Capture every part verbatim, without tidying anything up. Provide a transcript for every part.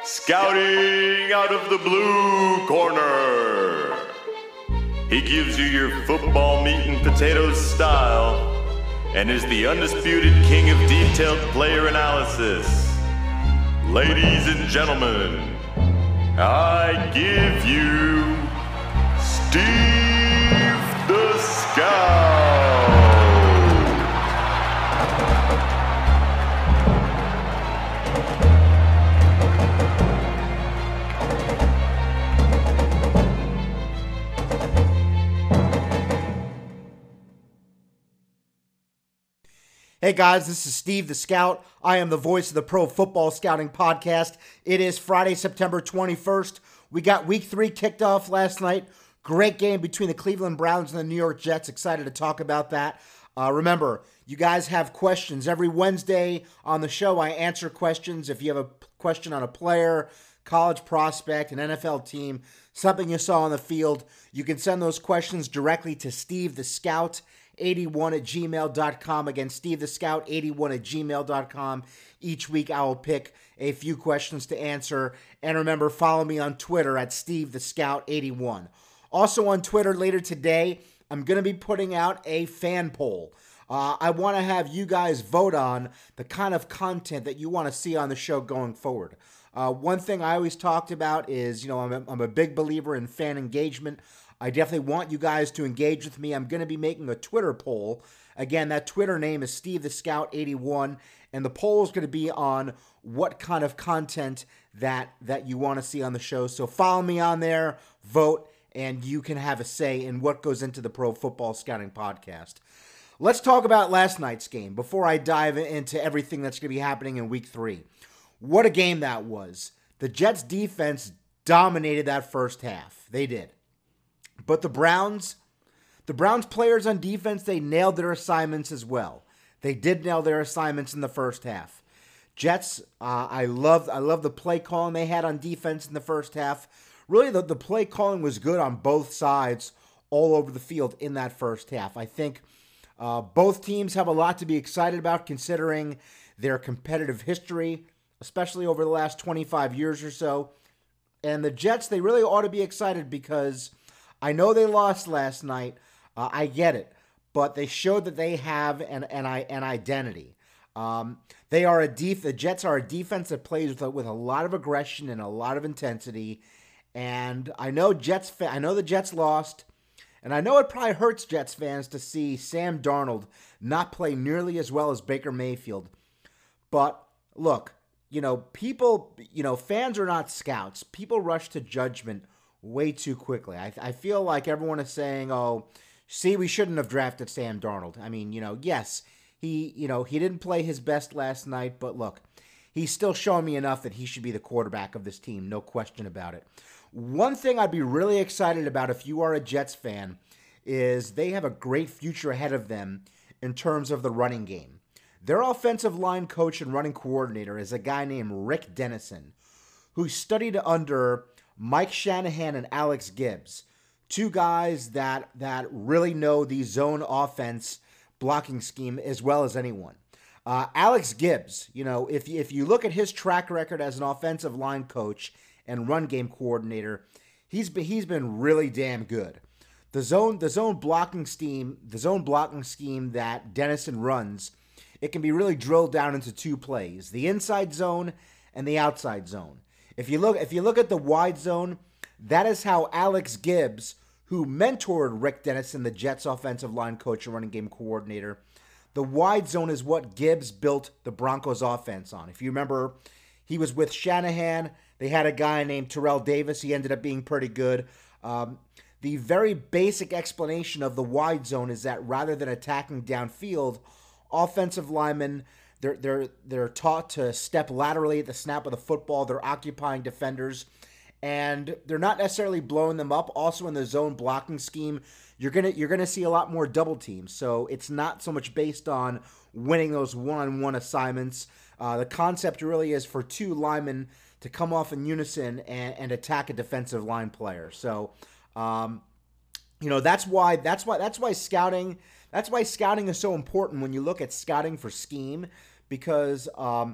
Scouting out of the blue corner. He gives you your football meat and potatoes style and is the undisputed king of detailed player analysis. Ladies and gentlemen, I give you Steve the Scout. Hey guys, this is Steve the Scout. I am the voice of the Pro Football Scouting Podcast. It is Friday, September twenty-first. We got week three kicked off last night. Great game between the Cleveland Browns and the New York Jets. Excited to talk about that. Uh, remember, you guys have questions. Every Wednesday on the show, I answer questions. If you have a question on a player, college prospect, an N F L team, something you saw on the field, you can send those questions directly to Steve the Scout eighty-one at gmail dot com. Again, Steve the Scout eighty-one at gmail dot com. Each week I will pick a few questions to answer. And remember, follow me on Twitter at Steve the Scout eighty-one. Also on Twitter later today, I'm going to be putting out a fan poll. Uh, I want to have you guys vote on the kind of content that you want to see on the show going forward. Uh, one thing I always talked about is, you know, I'm a, I'm a big believer in fan engagement. I definitely want you guys to engage with me. I'm going to be making a Twitter poll. Again, that Twitter name is Steve the Scout eighty-one, and the poll is going to be on what kind of content that, that you want to see on the show. So follow me on there, vote, and you can have a say in what goes into the Pro Football Scouting Podcast. Let's talk about last night's game before I dive into everything that's going to be happening in week three. What a game that was. The Jets defense dominated that first half. They did. But the Browns, the Browns players on defense, they nailed their assignments as well. They did nail their assignments in the first half. Jets, uh, I love I love the play calling they had on defense in the first half. Really, the, the play calling was good on both sides all over the field in that first half. I think uh, both teams have a lot to be excited about considering their competitive history, especially over the last twenty-five years or so. And the Jets, they really ought to be excited because I know they lost last night. Uh, I get it. But they showed that they have an, an, an identity. Um, they are a def- the Jets are a defense that plays with a, with a lot of aggression and a lot of intensity. And I know Jets. Fa- I know the Jets lost. And I know it probably hurts Jets fans to see Sam Darnold not play nearly as well as Baker Mayfield. But look, you know, people, you know, fans are not scouts. People rush to judgment way too quickly. I, I feel like everyone is saying, oh, see, we shouldn't have drafted Sam Darnold. I mean, you know, yes, he, you know, he didn't play his best last night, but look, he's still showing me enough that he should be the quarterback of this team. No question about it. One thing I'd be really excited about if you are a Jets fan is they have a great future ahead of them in terms of the running game. Their offensive line coach and running coordinator is a guy named Rick Dennison, who studied under Mike Shanahan and Alex Gibbs, two guys that that really know the zone offense blocking scheme as well as anyone. Uh, Alex Gibbs, you know, if if you look at his track record as an offensive line coach and run game coordinator, he's been he's been really damn good. The zone the zone blocking scheme the zone blocking scheme that Dennison runs, it can be really drilled down into two plays: the inside zone and the outside zone. If you look if you look at the wide zone, that is how Alex Gibbs, who mentored Rick Dennison, the Jets offensive line coach and running game coordinator, the wide zone is what Gibbs built the Broncos offense on. If you remember, he was with Shanahan. They had a guy named Terrell Davis. He ended up being pretty good. Um, the very basic explanation of the wide zone is that rather than attacking downfield, offensive linemen, They're they're they're taught to step laterally at the snap of the football. They're occupying defenders, and they're not necessarily blowing them up. Also, in the zone blocking scheme, you're gonna you're gonna see a lot more double teams. So it's not so much based on winning those one-on-one assignments. Uh, the concept really is for two linemen to come off in unison and, and attack a defensive line player. So, um, you know that's why that's why that's why scouting that's why scouting is so important when you look at scouting for scheme. Because um,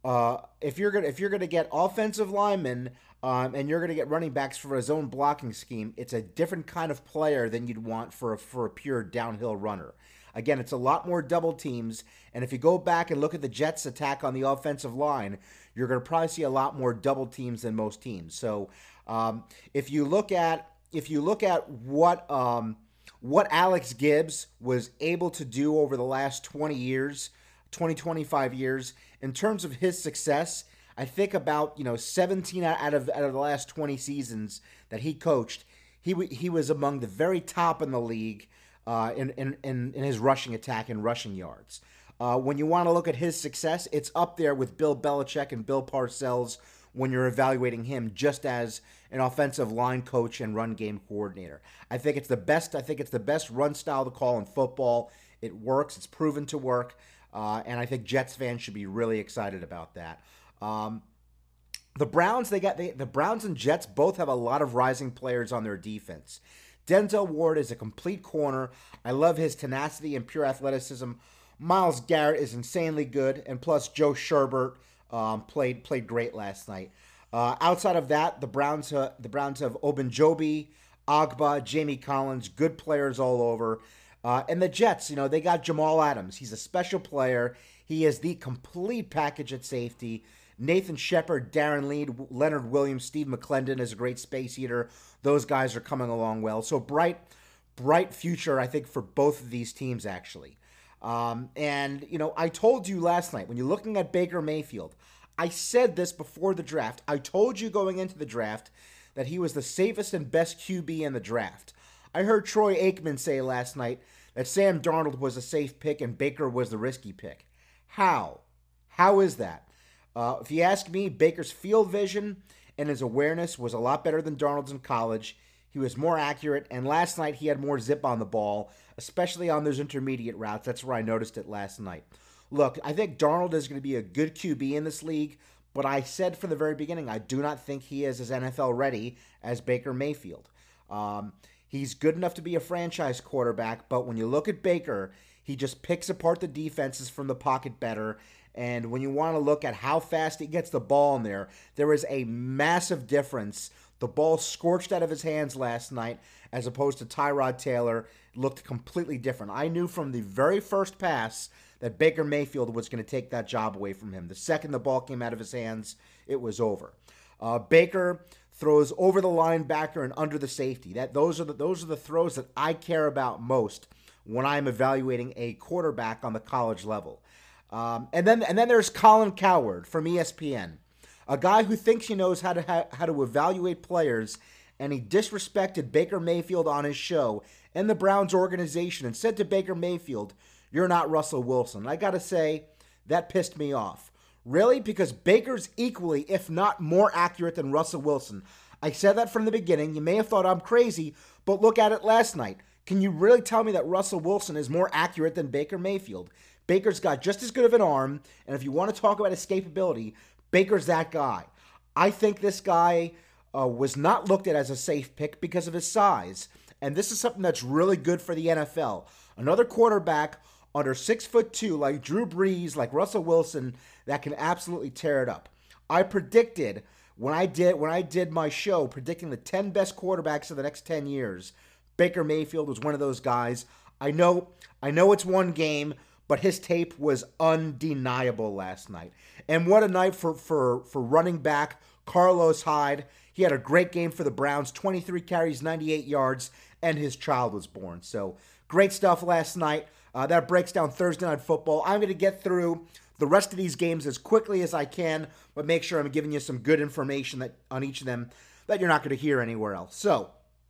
Uh, if you're gonna if you're gonna get offensive linemen um, and you're gonna get running backs for a zone blocking scheme, it's a different kind of player than you'd want for a, for a pure downhill runner. Again, it's a lot more double teams, and if you go back and look at the Jets' attack on the offensive line, you're going to probably see a lot more double teams than most teams. So, um, if you look at if you look at what um, what Alex Gibbs was able to do over the last twenty years, twenty, twenty-five years, in terms of his success, I think about, you know, seventeen out of out of the last twenty seasons that he coached, he he was among the very top in the league. Uh, in, in, in, in his rushing attack and rushing yards. Uh, when you want to look at his success, it's up there with Bill Belichick and Bill Parcells when you're evaluating him just as an offensive line coach and run game coordinator. I think it's the best. I think it's the best run style to call in football. It works. It's proven to work, uh, and I think Jets fans should be really excited about that. Um, the Browns, they got they, the Browns and Jets both have a lot of rising players on their defense. Denzel Ward is a complete corner. I love his tenacity and pure athleticism. Myles Garrett is insanely good, and plus Joe Sherbert um, played played great last night. Uh, outside of that, the Browns uh, the Browns have Ogunjobi, Agba, Jamie Collins, good players all over. Uh, and the Jets, you know, they got Jamal Adams. He's a special player. He is the complete package at safety. Nathan Shepard, Darren Lead, Leonard Williams, Steve McClendon is a great space eater. Those guys are coming along well. So bright, bright future, I think, for both of these teams, actually. Um, and, you know, I told you last night, when you're looking at Baker Mayfield, I said this before the draft. I told you going into the draft that he was the safest and best Q B in the draft. I heard Troy Aikman say last night that Sam Darnold was a safe pick and Baker was the risky pick. How? How is that? Uh, if you ask me, Baker's field vision and his awareness was a lot better than Darnold's in college. He was more accurate, and last night he had more zip on the ball, especially on those intermediate routes. That's where I noticed it last night. Look, I think Darnold is going to be a good Q B in this league, but I said from the very beginning, I do not think he is as N F L ready as Baker Mayfield. Um, he's good enough to be a franchise quarterback, but when you look at Baker, he just picks apart the defenses from the pocket better. And when you want to look at how fast he gets the ball in there, there is a massive difference. The ball scorched out of his hands last night as opposed to Tyrod Taylor. It looked completely different. I knew from the very first pass that Baker Mayfield was going to take that job away from him. The second the ball came out of his hands, it was over. Uh, Baker throws over the linebacker and under the safety. That those are the those are the throws that I care about most when I'm evaluating a quarterback on the college level. Um, and then and then there's Colin Cowherd from E S P N, a guy who thinks he knows how to ha- how to evaluate players, and he disrespected Baker Mayfield on his show and the Browns organization and said to Baker Mayfield, "You're not Russell Wilson." I gotta say, that pissed me off. Really? Because Baker's equally, if not more accurate than Russell Wilson. I said that from the beginning. You may have thought I'm crazy, but look at it last night. Can you really tell me that Russell Wilson is more accurate than Baker Mayfield? Baker's got just as good of an arm, and if you want to talk about escapability, Baker's that guy. I think this guy uh, was not looked at as a safe pick because of his size, and this is something that's really good for the N F L. Another quarterback under six foot two, like Drew Brees, like Russell Wilson, that can absolutely tear it up. I predicted when I did when I did my show predicting the ten best quarterbacks of the next ten years, Baker Mayfield was one of those guys. I know, I know it's one game, but his tape was undeniable last night. And what a night for, for, for running back Carlos Hyde. He had a great game for the Browns, twenty-three carries, ninety-eight yards, and his child was born. So great stuff last night. Uh, that breaks down Thursday Night Football. I'm going to get through the rest of these games as quickly as I can, but make sure I'm giving you some good information that on each of them that you're not going to hear anywhere else. So,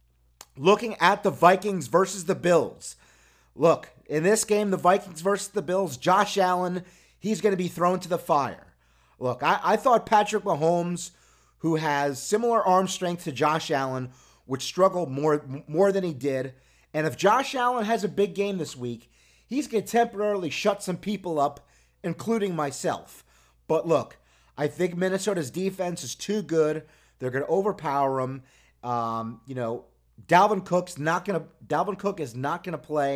looking at the Vikings versus the Bills. Look, in this game, the Vikings versus the Bills, Josh Allen, he's going to be thrown to the fire. Look, I, I thought Patrick Mahomes, who has similar arm strength to Josh Allen, would struggle more, more than he did. And if Josh Allen has a big game this week, he's going to temporarily shut some people up, including myself. But look, I think Minnesota's defense is too good. They're going to overpower them. Um, you know, Dalvin Cook's not going to Dalvin Cook is not going to play.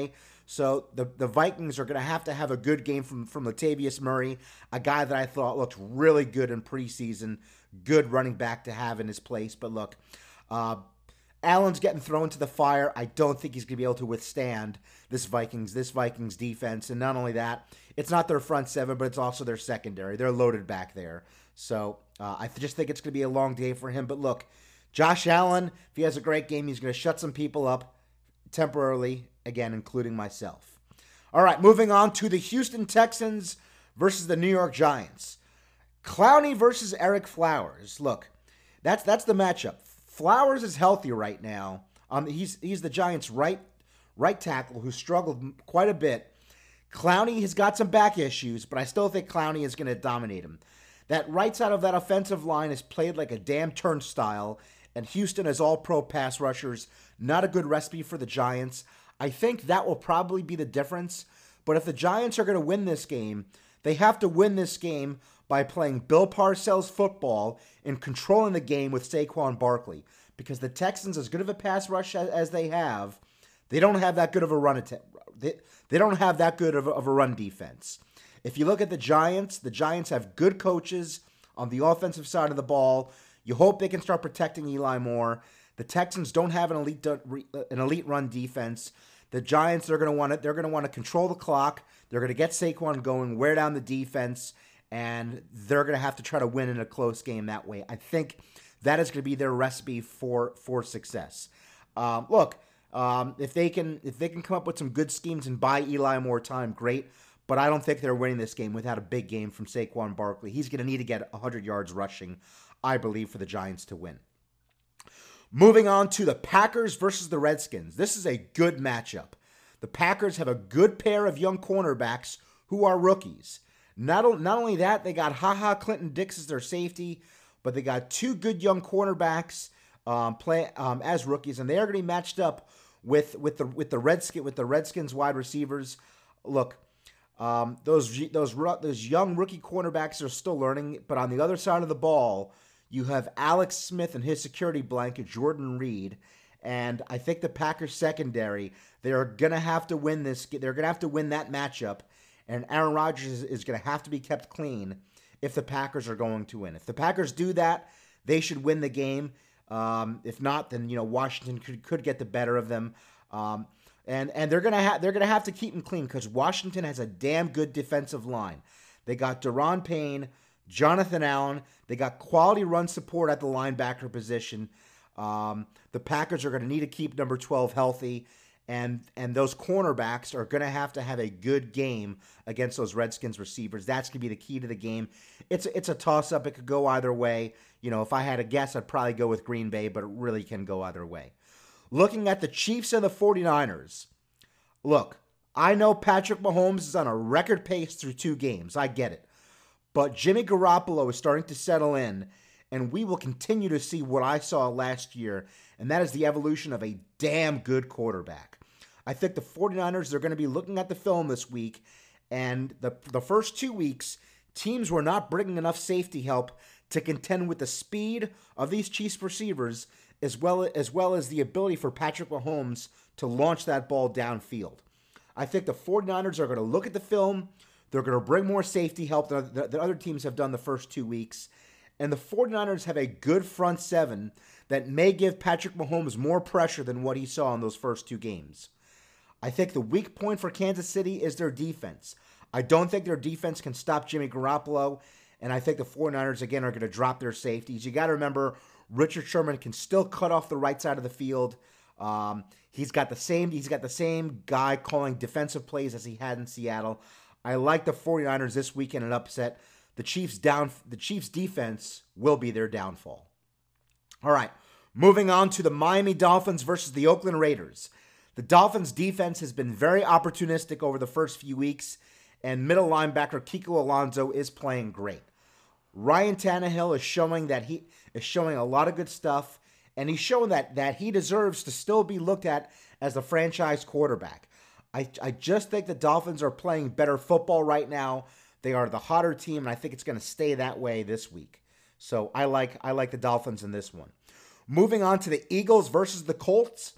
So the, the Vikings are going to have to have a good game from, from Latavius Murray, a guy that I thought looked really good in preseason, good running back to have in his place. But look, uh, Allen's getting thrown to the fire. I don't think he's going to be able to withstand this Vikings, this Vikings defense. And not only that, it's not their front seven, but it's also their secondary. They're loaded back there. So uh, I just think it's going to be a long day for him. But look, Josh Allen, if he has a great game, he's going to shut some people up temporarily, again, including myself. All right, moving on to the Houston Texans versus the New York Giants. Clowney versus Ereck Flowers. Look, that's that's the matchup. Flowers is healthy right now. Um, he's he's the Giants' right right tackle who struggled quite a bit. Clowney has got some back issues, but I still think Clowney is going to dominate him. That right side of that offensive line is played like a damn turnstile, and Houston is all pro pass rushers. Not a good recipe for the Giants. I think that will probably be the difference. But if the Giants are going to win this game, they have to win this game by playing Bill Parcells football and controlling the game with Saquon Barkley. Because the Texans, as good of a pass rush as, as they have, they don't have that good of a run attempt. They, they don't have that good of a, of a run defense. If you look at the Giants, the Giants have good coaches on the offensive side of the ball. You hope they can start protecting Eli Moore. The Texans don't have an elite an elite run defense. The Giants, they're going to want to they're going to want to control the clock. They're going to get Saquon going, wear down the defense, and they're going to have to try to win in a close game that way. I think that is going to be their recipe for for success. Um, look, um, if they can if they can come up with some good schemes and buy Eli Moore time, great. But I don't think they're winning this game without a big game from Saquon Barkley. He's going to need to get one hundred yards rushing, I believe, for the Giants to win. Moving on to the Packers versus the Redskins. This is a good matchup. The Packers have a good pair of young cornerbacks who are rookies. Not, not only that, they got HaHa Clinton Dix as their safety, but they got two good young cornerbacks um, play um, as rookies, and they are going to be matched up with with the with the Redskin with the Redskins wide receivers. Look, um, those those those young rookie cornerbacks are still learning, but on the other side of the ball, you have Alex Smith and his security blanket, Jordan Reed, and I think the Packers secondary, they're gonna have to win this. They're gonna have to win that matchup, and Aaron Rodgers is, is gonna have to be kept clean if the Packers are going to win. If the Packers do that, they should win the game. Um, if not, then you know Washington could could get the better of them. Um, and and they're gonna have they're gonna have to keep them clean because Washington has a damn good defensive line. They got Daron Payne, Jonathan Allen. They got quality run support at the linebacker position. Um, the Packers are going to need to keep number twelve healthy, and and those cornerbacks are going to have to have a good game against those Redskins receivers. That's going to be the key to the game. It's it's a toss-up. It could go either way. You know, if I had a guess, I'd probably go with Green Bay, but it really can go either way. Looking at the Chiefs and the forty-niners, look, I know Patrick Mahomes is on a record pace through two games. I get it. But Jimmy Garoppolo is starting to settle in, and we will continue to see what I saw last year, and that is the evolution of a damn good quarterback. I think the forty-niners are going to be looking at the film this week, and the, the first two weeks, teams were not bringing enough safety help to contend with the speed of these Chiefs receivers, as well, as well as the ability for Patrick Mahomes to launch that ball downfield. I think the forty-niners are going to look at the film. They're going to bring more safety help than, than other teams have done the first two weeks. And the forty-niners have a good front seven that may give Patrick Mahomes more pressure than what he saw in those first two games. I think the weak point for Kansas City is their defense. I don't think their defense can stop Jimmy Garoppolo. And I think the forty-niners, again, are going to drop their safeties. You got to remember, Richard Sherman can still cut off the right side of the field. Um, he's got the same, he's got the same guy calling defensive plays as he had in Seattle. I like the forty-niners this week in an upset. The Chiefs down. The Chiefs defense will be their downfall. All right, moving on to the Miami Dolphins versus the Oakland Raiders. The Dolphins defense has been very opportunistic over the first few weeks, and middle linebacker Kiko Alonso is playing great. Ryan Tannehill is showing that he is showing a lot of good stuff, and he's showing that that he deserves to still be looked at as a franchise quarterback. I, I just think the Dolphins are playing better football right now. They are the hotter team, and I think it's going to stay that way this week. So I like I like the Dolphins in this one. Moving on to the Eagles versus the Colts.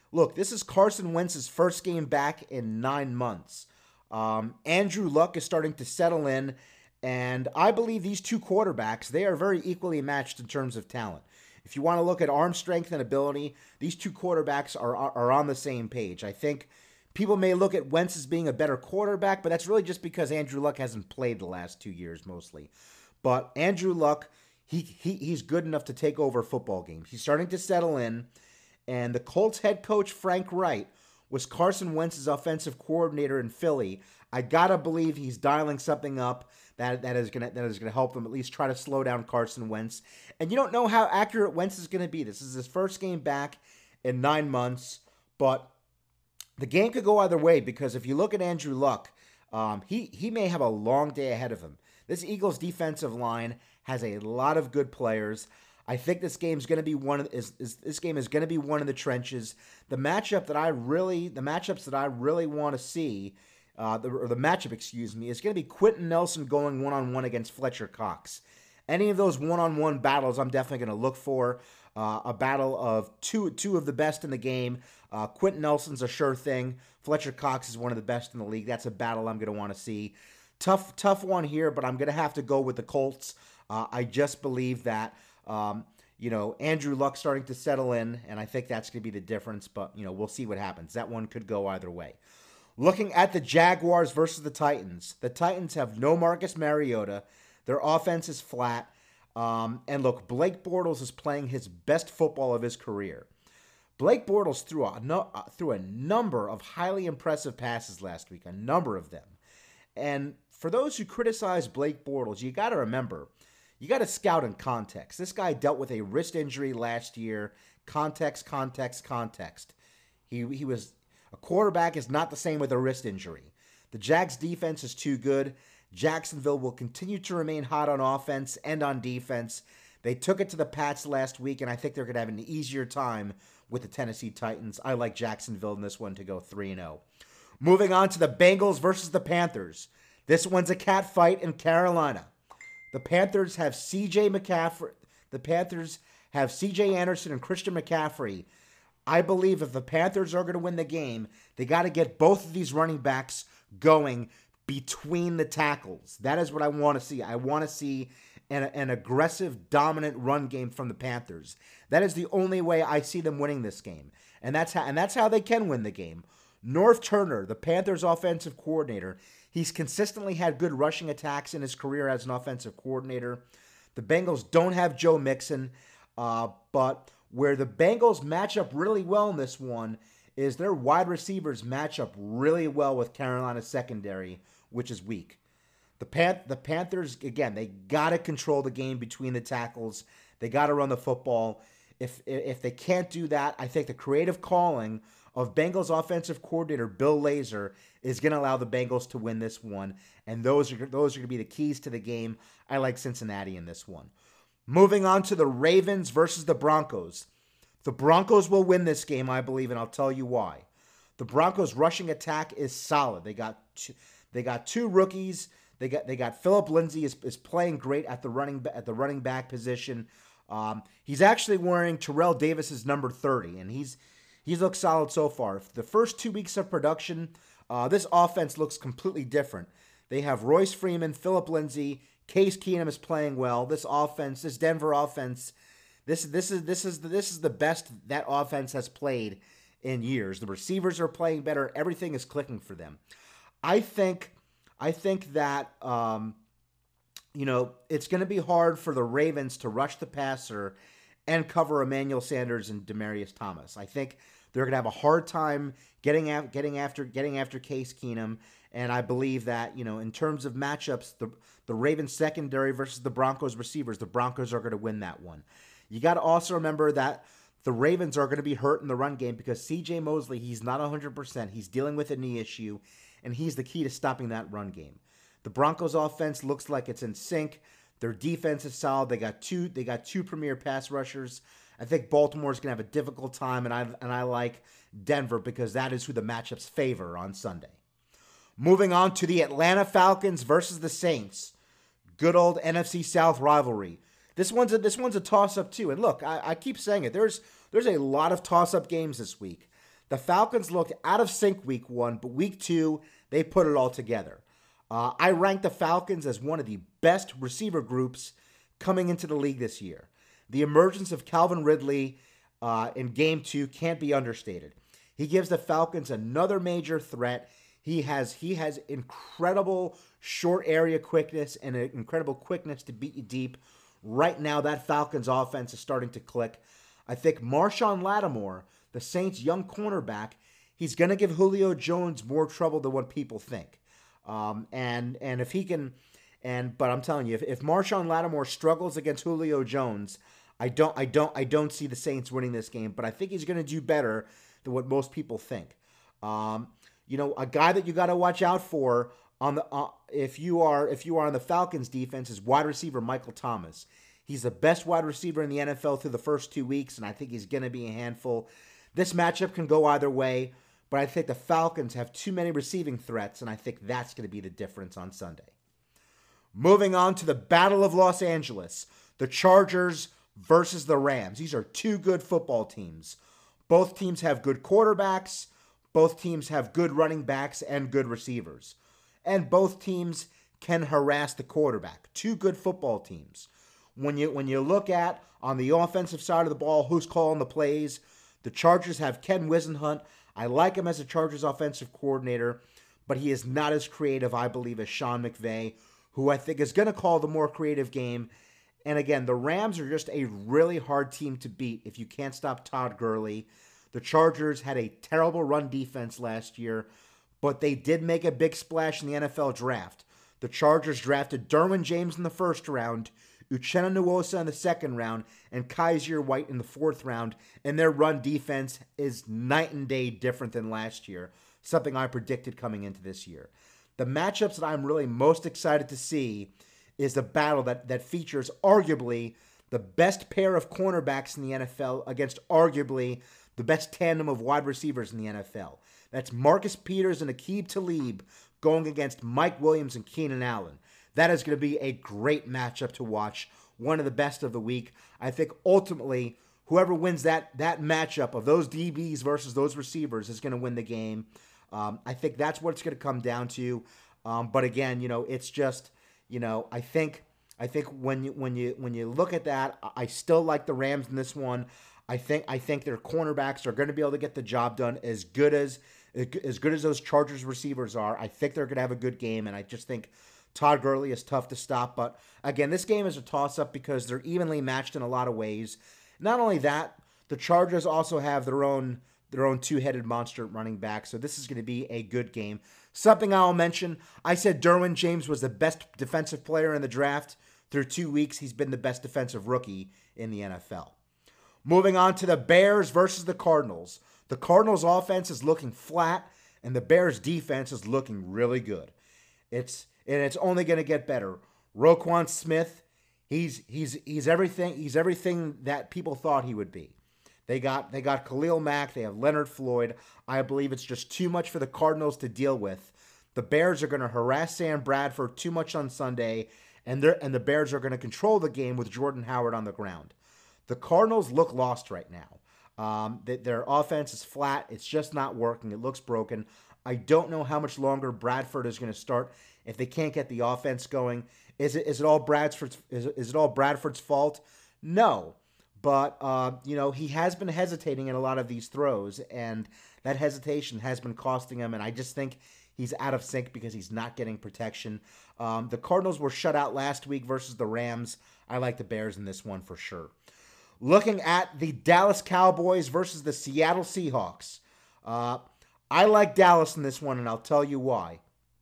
Look, this is Carson Wentz's first game back in nine months. Um, Andrew Luck is starting to settle in, and I believe these two quarterbacks, they are very equally matched in terms of talent. If you want to look at arm strength and ability, these two quarterbacks are, are, are on the same page. I think people may look at Wentz as being a better quarterback, but that's really just because Andrew Luck hasn't played the last two years mostly. But Andrew Luck, he, he he's good enough to take over football games. He's starting to settle in, and the Colts head coach, Frank Reich, was Carson Wentz's offensive coordinator in Philly. I gotta believe he's dialing something up that that is gonna that is gonna help them at least try to slow down Carson Wentz. And you don't know how accurate Wentz is gonna be. This is his first game back in nine months, but the game could go either way because if you look at Andrew Luck, um, he he may have a long day ahead of him. This Eagles defensive line has a lot of good players. I think this game's going to be one of is, is this game is going to be one of the trenches. The matchup that I really the matchups that I really want to see, uh, the, or the matchup, excuse me, is going to be Quentin Nelson going one on one against Fletcher Cox. Any of those one on one battles, I'm definitely going to look for. Uh, a battle of two two of the best in the game. Uh, Quentin Nelson's a sure thing. Fletcher Cox is one of the best in the league. That's a battle I'm going to want to see. Tough tough one here, but I'm going to have to go with the Colts. Uh, I just believe that. Um, you know, Andrew Luck starting to settle in, and I think that's going to be the difference, but, you know, we'll see what happens. That one could go either way. Looking at the Jaguars versus the Titans, the Titans have no Marcus Mariota. Their offense is flat. Um, and look, Blake Bortles is playing his best football of his career. Blake Bortles threw a, no, uh, threw a number of highly impressive passes last week, a number of them. And for those who criticize Blake Bortles, you got to remember, you got to scout in context. This guy dealt with a wrist injury last year. Context, context, context. He he was a quarterback is not the same with a wrist injury. The Jags defense is too good. Jacksonville will continue to remain hot on offense and on defense. They took it to the Pats last week, and I think they're going to have an easier time with the Tennessee Titans. I like Jacksonville in this one to go three and oh. Moving on to the Bengals versus the Panthers. This one's a cat fight in Carolina. The Panthers have C J McCaffrey. The Panthers have C J Anderson and Christian McCaffrey. I believe if the Panthers are going to win the game, they got to get both of these running backs going between the tackles. That is what I want to see. I want to see an, an aggressive, dominant run game from the Panthers. That is the only way I see them winning this game. And that's how and that's how they can win the game. North Turner, the Panthers offensive coordinator, he's consistently had good rushing attacks in his career as an offensive coordinator. The Bengals don't have Joe Mixon, uh, but where the Bengals match up really well in this one is their wide receivers match up really well with Carolina's secondary, which is weak. The Pan- the Panthers, again, they got to control the game between the tackles. They got to run the football. If if they can't do that, I think the creative calling of Bengals offensive coordinator Bill Lazor is going to allow the Bengals to win this one, and those are those are going to be the keys to the game. I like Cincinnati in this one. Moving on to the Ravens versus the Broncos. The Broncos will win this game, I believe, and I'll tell you why. The Broncos' rushing attack is solid. They got two, they got two rookies. They got they got Philip Lindsay is, is playing great at the running at the running back position. Um, he's actually wearing Terrell Davis's number thirty, and he's he's looked solid so far. The first two weeks of production, uh, this offense looks completely different. They have Royce Freeman, Philip Lindsay, Case Keenum is playing well. This offense, this Denver offense, this this is this is the, this is the best that offense has played in years. The receivers are playing better. Everything is clicking for them. I think I think that um, you know it's going to be hard for the Ravens to rush the passer and cover Emmanuel Sanders and Demaryius Thomas. I think they're going to have a hard time getting af- getting after getting after Case Keenum. And I believe that, you know, in terms of matchups, the, the Ravens secondary versus the Broncos receivers, the Broncos are going to win that one. You got to also remember that the Ravens are going to be hurt in the run game because C J Mosley, he's not one hundred percent. He's dealing with a knee issue, and he's the key to stopping that run game. The Broncos offense looks like it's in sync. Their defense is solid. They got two, they got two premier pass rushers. I think Baltimore's going to have a difficult time, and I and I like Denver because that is who the matchups favor on Sunday. Moving on to the Atlanta Falcons versus the Saints. Good old N F C South rivalry. This one's a, this one's a toss-up too. And look, I, I keep saying it. There's there's a lot of toss-up games this week. The Falcons looked out of sync week one, but week two, they put it all together. Uh, I rank the Falcons as one of the best receiver groups coming into the league this year. The emergence of Calvin Ridley uh, in game two can't be understated. He gives the Falcons another major threat. He has he has incredible short area quickness and an incredible quickness to beat you deep. Right now, that Falcons offense is starting to click. I think Marshawn Lattimore, the Saints' young cornerback, he's going to give Julio Jones more trouble than what people think. Um, and and if he can, and but I'm telling you, if, if Marshawn Lattimore struggles against Julio Jones, I don't I don't I don't see the Saints winning this game. But I think he's going to do better than what most people think. Um, you know, a guy that you got to watch out for on the uh, if you are if you are on the Falcons defense is wide receiver Michael Thomas. He's the best wide receiver in the N F L through the first two weeks, and I think he's going to be a handful. This matchup can go either way, but I think the Falcons have too many receiving threats, and I think that's going to be the difference on Sunday. Moving on to the Battle of Los Angeles, the Chargers versus the Rams. These are two good football teams. Both teams have good quarterbacks. Both teams have good running backs and good receivers. And both teams can harass the quarterback. Two good football teams. When you when you look at, on the offensive side of the ball, who's calling the plays, the Chargers have Ken Wisenhunt. I like him as a Chargers offensive coordinator, but he is not as creative, I believe, as Sean McVay, who I think is going to call the more creative game. And again, the Rams are just a really hard team to beat if you can't stop Todd Gurley. The Chargers had a terrible run defense last year, but they did make a big splash in the N F L draft. The Chargers drafted Derwin James in the first round, Uchenna Nwosu in the second round, and Kaiser White in the fourth round, and their run defense is night and day different than last year, something I predicted coming into this year. The matchups that I'm really most excited to see is the battle that, that features arguably the best pair of cornerbacks in the N F L against arguably the best tandem of wide receivers in the N F L. That's Marcus Peters and Aqib Talib going against Mike Williams and Keenan Allen. That is going to be a great matchup to watch, one of the best of the week. I think ultimately, whoever wins that that matchup of those D Bs versus those receivers is going to win the game. Um, I think that's what it's going to come down to. Um, but again, you know, it's just, you know, I think I think when you when you when you look at that, I still like the Rams in this one. I think I think their cornerbacks are going to be able to get the job done as good as as good as those Chargers receivers are. I think they're going to have a good game, and I just think Todd Gurley is tough to stop. But again, this game is a toss-up because they're evenly matched in a lot of ways. Not only that, the Chargers also have their own their own two-headed monster running back, so this is going to be a good game. Something I'll mention, I said Derwin James was the best defensive player in the draft. Through two weeks, he's been the best defensive rookie in the N F L. Moving on to the Bears versus the Cardinals. The Cardinals' offense is looking flat, and the Bears' defense is looking really good. It's and it's only going to get better. Roquan Smith, he's he's he's everything he's everything that people thought he would be. They got they got Khalil Mack, they have Leonard Floyd. I believe it's just too much for the Cardinals to deal with. The Bears are going to harass Sam Bradford too much on Sunday, and they and the Bears are going to control the game with Jordan Howard on the ground. The Cardinals look lost right now. Um, they, their offense is flat. It's just not working. It looks broken. I don't know how much longer Bradford is going to start if they can't get the offense going. Is it is it all Bradford's is it, is it all Bradford's fault? No, but uh, you know, he has been hesitating in a lot of these throws, and that hesitation has been costing him. And I just think he's out of sync because he's not getting protection. Um, the Cardinals were shut out last week versus the Rams. I like the Bears in this one for sure. Looking at the Dallas Cowboys versus the Seattle Seahawks. Uh, I like Dallas in this one, and I'll tell you why.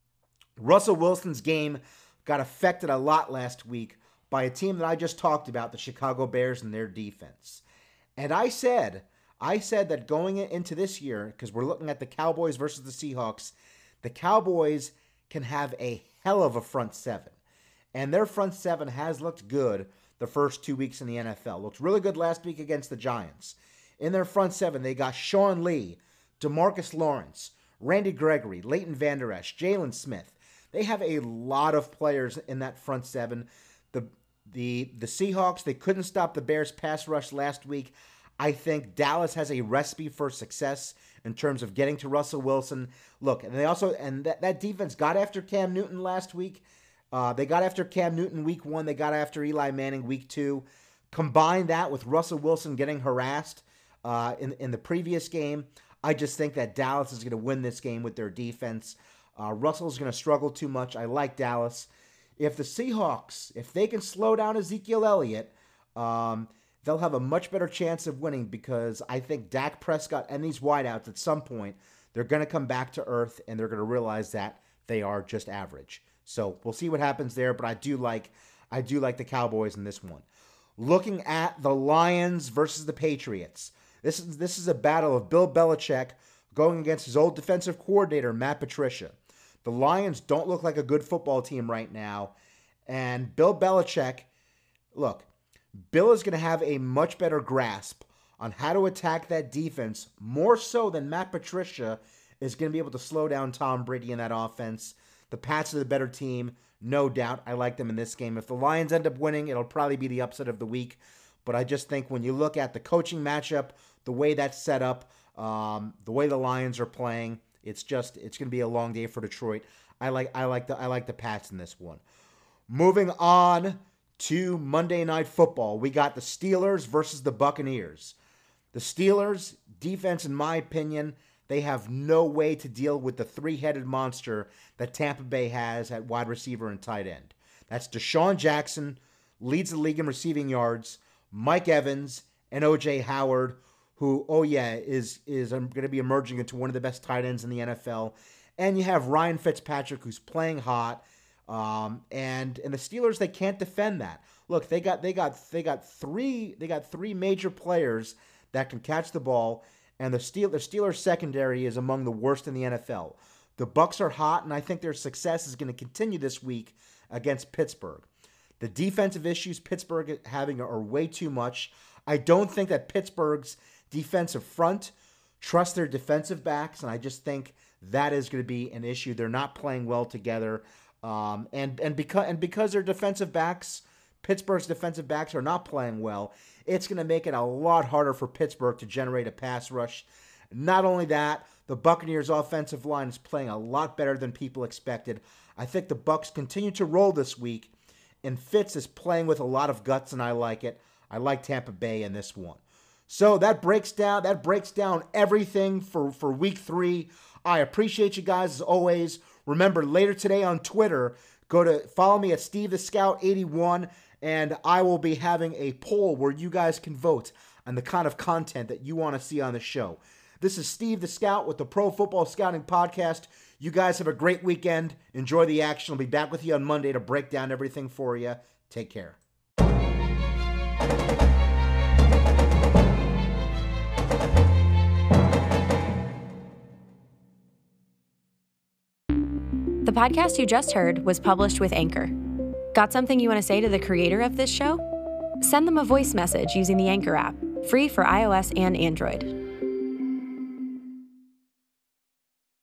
Russell Wilson's game got affected a lot last week by a team that I just talked about, the Chicago Bears and their defense. And I said, I said that going into this year, because we're looking at the Cowboys versus the Seahawks, the Cowboys can have a hell of a front seven. And their front seven has looked good the first two weeks in the N F L. Looked really good last week against the Giants. In their front seven, they got Sean Lee, DeMarcus Lawrence, Randy Gregory, Leighton Vander Esch, Jalen Smith. They have a lot of players in that front seven. The, the, the Seahawks, they couldn't stop the Bears' pass rush last week. I think Dallas has a recipe for success in terms of getting to Russell Wilson. Look, and they also, and that, that defense got after Cam Newton last week. Uh, they got after Cam Newton week one. They got after Eli Manning week two. Combine that with Russell Wilson getting harassed uh, in, in the previous game. I just think that Dallas is going to win this game with their defense. Uh, Russell's going to struggle too much. I like Dallas. If the Seahawks, if they can slow down Ezekiel Elliott, um, they'll have a much better chance of winning because I think Dak Prescott and these wideouts at some point, they're going to come back to earth and they're going to realize that they are just average. So we'll see what happens there, but I do like I do like the Cowboys in this one. Looking at the Lions versus the Patriots. This is this is a battle of Bill Belichick going against his old defensive coordinator, Matt Patricia. The Lions don't look like a good football team right now. And Bill Belichick, look, Bill is going to have a much better grasp on how to attack that defense, more so than Matt Patricia is going to be able to slow down Tom Brady in that offense. The Pats are the better team, no doubt. I like them in this game. If the Lions end up winning, it'll probably be the upset of the week. But I just think when you look at the coaching matchup, the way that's set up, um, the way the Lions are playing, it's just it's going to be a long day for Detroit. I like I like the I like the Pats in this one. Moving on to Monday Night Football, we got the Steelers versus the Buccaneers. The Steelers defense, in my opinion, they have no way to deal with the three-headed monster that Tampa Bay has at wide receiver and tight end. That's Deshaun Jackson, leads the league in receiving yards, Mike Evans, and O J Howard, who, oh yeah, is, is going to be emerging into one of the best tight ends in the N F L. And you have Ryan Fitzpatrick, who's playing hot. Um, and and the Steelers, they can't defend that. Look, they got they got they got three they got three major players that can catch the ball. And the Steel, the Steelers secondary is among the worst in the N F L. The Bucs are hot, and I think their success is going to continue this week against Pittsburgh. The defensive issues Pittsburgh having are way too much. I don't think that Pittsburgh's defensive front trusts their defensive backs, and I just think that is going to be an issue. They're not playing well together, um, and and because and because their defensive backs, Pittsburgh's defensive backs are not playing well, it's going to make it a lot harder for Pittsburgh to generate a pass rush. Not only that, the Buccaneers' offensive line is playing a lot better than people expected. I think the Bucs continue to roll this week, and Fitz is playing with a lot of guts, and I like it. I like Tampa Bay in this one. So that breaks down that breaks down everything for, for week three. I appreciate you guys as always. Remember, later today on Twitter, go to follow me at Steve the Scout eighty-one. And I will be having a poll where you guys can vote on the kind of content that you want to see on the show. This is Steve the Scout with the Pro Football Scouting Podcast. You guys have a great weekend. Enjoy the action. I'll be back with you on Monday to break down everything for you. Take care. The podcast you just heard was published with Anchor. Got something you want to say to the creator of this show? Send them a voice message using the Anchor app, free for iOS and Android.